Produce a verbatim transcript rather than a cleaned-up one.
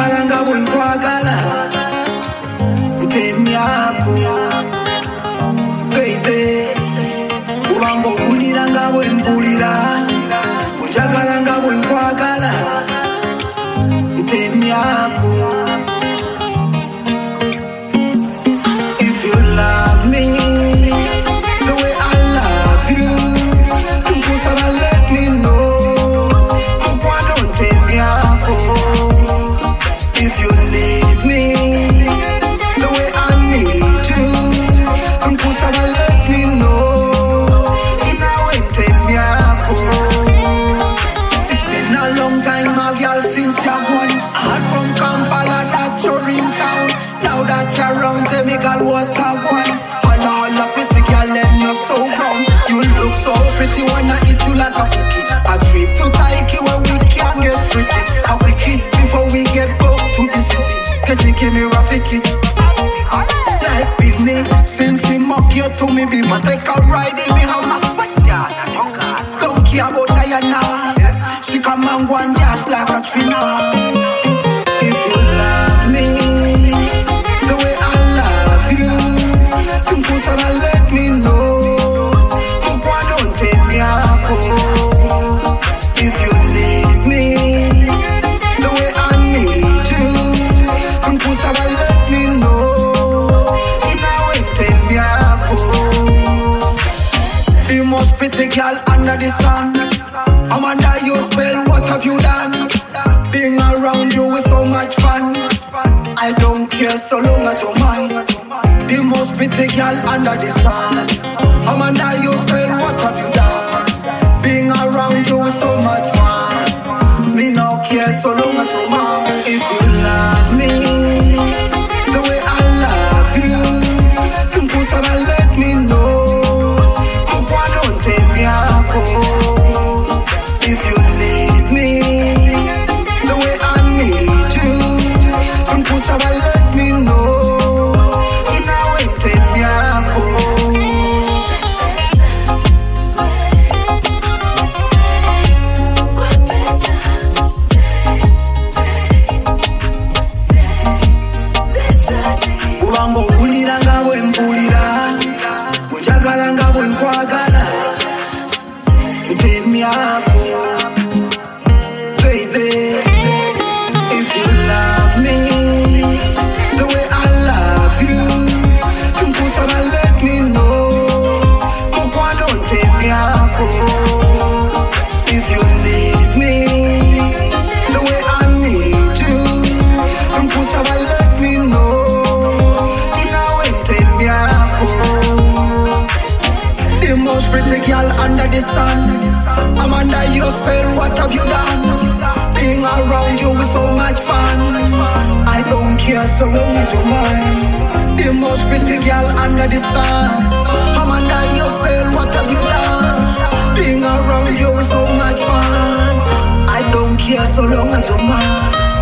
Njagala nga bwe nkwagala ntemi yako baby kubanga owulira nga bwe mpulira njagala nga bwe nkwagala ntemi yako. If you love me the way I love you, nkusaba let me know mukwano ntemi yako. If you need me the way I need you, nkusaba let me know nawe ntemi yako. It's been a long time my girl since you're gone. Hard from Kampala that you're in town. Now that you're around tell me girl what I want. And all the pretty girl and you're so brown. You look so pretty wanna eat you like a cookie. A trip to Taiki where we can get freaky. A wicked before we get back to the city. Can you give me Rafiki? Like Britney, since he mock you to me, be my take a ride in me hammer. Don't care about Diana, she come and go and just like a Trina. If you love me the way I love you, nkusaba let me know mukwano ntemi yako. If you need me the way I need you, nkusaba let me know nawe ntemi yako. The most pretty girl under the sun, I'm under your spell, what have you done? Being around you is so much fun. I don't care so long as you're mine. The most pretty girl under the sun, I'm under your spell, what have you done? Being around you is so much fun. Me no care so long as you're mine. If you love me the way I love you, nkusaba let me know mukwano ntemi yako. If you need me the way I need you, nkusaba let me know nawe ntemi yako. Kubanga owulira nga bwe mpulira njagala nga bwe nkwagala ntemi yako. Baby, if you love me the way I love you, nkusaba let me know mukwano ntemi yako. If you need me the way I need you, nkusaba let me know nawe ntemi yako. The most pretty girl under the sun, I'm under your spell, what have you done? Being around you is so much fun. I don't care so long as you're mine. The most pretty girl under the sun, I'm under your spell, what have you done? Being around you is so much fun. I don't care so long as you're mine.